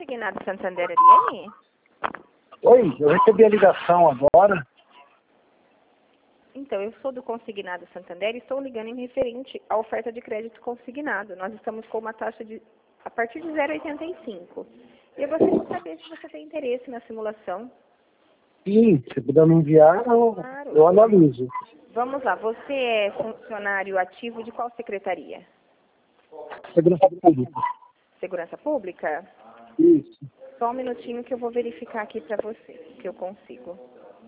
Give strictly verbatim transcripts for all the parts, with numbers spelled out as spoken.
Consignado Santander Ariane? Oi, eu recebi a ligação agora. Então, eu sou do Consignado Santander e estou ligando em referente à oferta de crédito consignado. Nós estamos com uma taxa de a partir de zero vírgula oitenta e cinco. E eu gostaria de saber se você tem interesse na simulação. Sim, se puder me enviar, eu, Claro. eu analiso. Vamos lá, você é funcionário ativo de qual secretaria? Segurança Pública. Segurança Pública? Isso. Só um minutinho que eu vou verificar aqui para você, que eu consigo.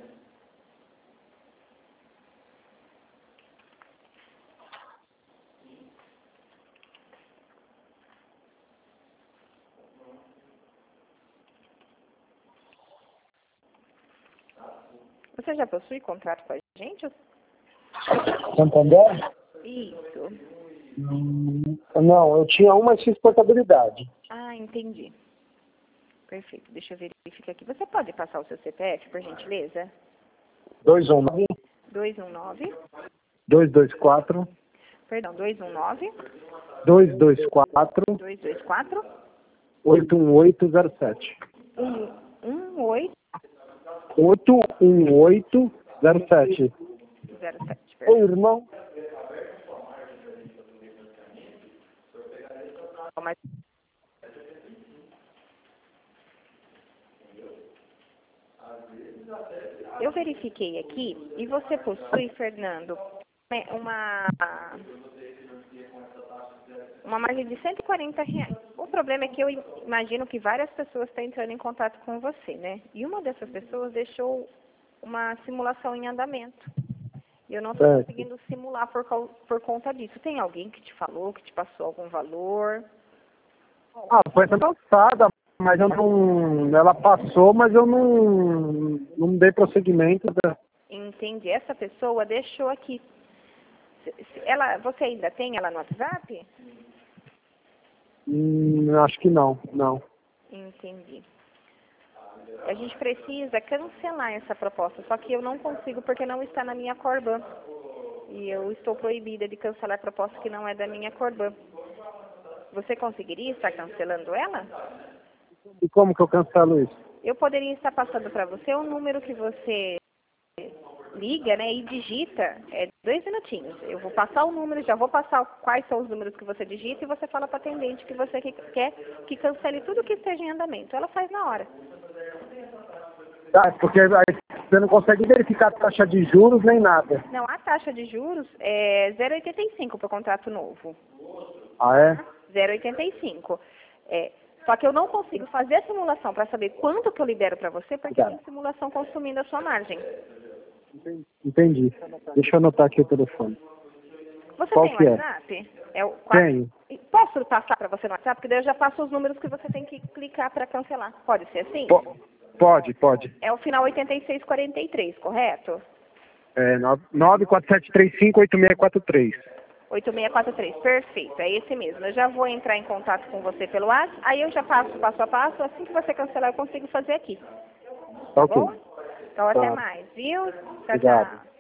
Você já possui contrato com a gente? Santander? Isso. Hum, não, eu tinha uma sem portabilidade. Ah, entendi. Perfeito, deixa eu verificar aqui. Você pode passar o seu C P F, por gentileza? dois um nove, dois um nove, dois dois quatro, perdão, dois um nove, dois dois quatro, dois dois quatro, oito um oito zero sete. um um oito oito um oito zero sete. zero sete. Oi, irmão. Mas eu verifiquei aqui e você possui, Fernando, uma uma margem de cento e quarenta reais. O problema é que eu imagino que várias pessoas estão entrando em contato com você, né? E uma dessas pessoas deixou uma simulação em andamento. E eu não estou Certo. conseguindo simular por, cau- por conta disso. Tem alguém que te falou, que te passou algum valor? Ah, foi essa passada, mas eu não. Ela passou, mas eu não. Não dei prosseguimento. Da... Entendi. Essa pessoa deixou aqui. Se- se- Ela, você ainda tem ela no WhatsApp? Hum, acho que não, não. Entendi. A gente precisa cancelar essa proposta, só que eu não consigo porque não está na minha Corban. E eu estou proibida de cancelar a proposta que não é da minha Corban. Você conseguiria estar cancelando ela? E como que eu cancelo isso? Eu poderia estar passando para você o número que você liga, né, e digita, é dois minutinhos. Eu vou passar o número, já vou passar quais são os números que você digita e você fala para a atendente que você que quer que cancele tudo que esteja em andamento. Ela faz na hora. Tá, porque aí você não consegue verificar a taxa de juros nem nada. Não, a taxa de juros é zero vírgula oitenta e cinco para o contrato novo. Ah, é? zero vírgula oitenta e cinco. É, só que eu não consigo fazer a simulação para saber quanto que eu libero para você, porque Tá. tem simulação consumindo a sua margem. Entendi. Deixa eu anotar aqui o telefone. Você Qual tem o que é? WhatsApp? É o quatro... Tenho. Posso passar para você no WhatsApp? Porque daí eu já passo os números que você tem que clicar para cancelar. Pode ser assim? Po- Pode, pode. É o final oitenta e seis quarenta e três, correto? É nove quatro sete três cinco oito seis quatro três. oito seis quatro três, perfeito, é esse mesmo. Eu já vou entrar em contato com você pelo WhatsApp, aí eu já passo passo a passo, assim que você cancelar eu consigo fazer aqui. Tá Ok. bom? Então até Tá. mais, viu? Tchau, Obrigado. tchau.